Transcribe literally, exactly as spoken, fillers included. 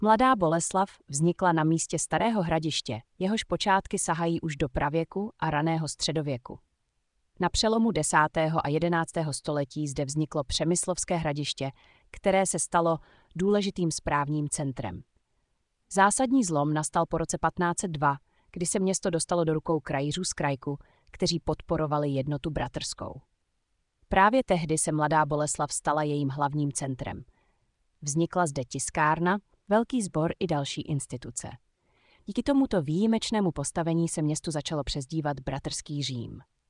Mladá Boleslav vznikla na místě starého hradiště, jehož počátky sahají už do pravěku a raného středověku. Na přelomu desátého a jedenáctého století zde vzniklo Přemyslovské hradiště, které se stalo důležitým správním centrem. Zásadní zlom nastal po roce patnáct set dva, kdy se město dostalo do rukou krajířů z Krajku, kteří podporovali jednotu bratrskou. Právě tehdy se Mladá Boleslav stala jejím hlavním centrem. Vznikla zde tiskárna, velký sbor i další instituce. Díky tomuto výjimečnému postavení se městu začalo přezdívat Bratrský Řím.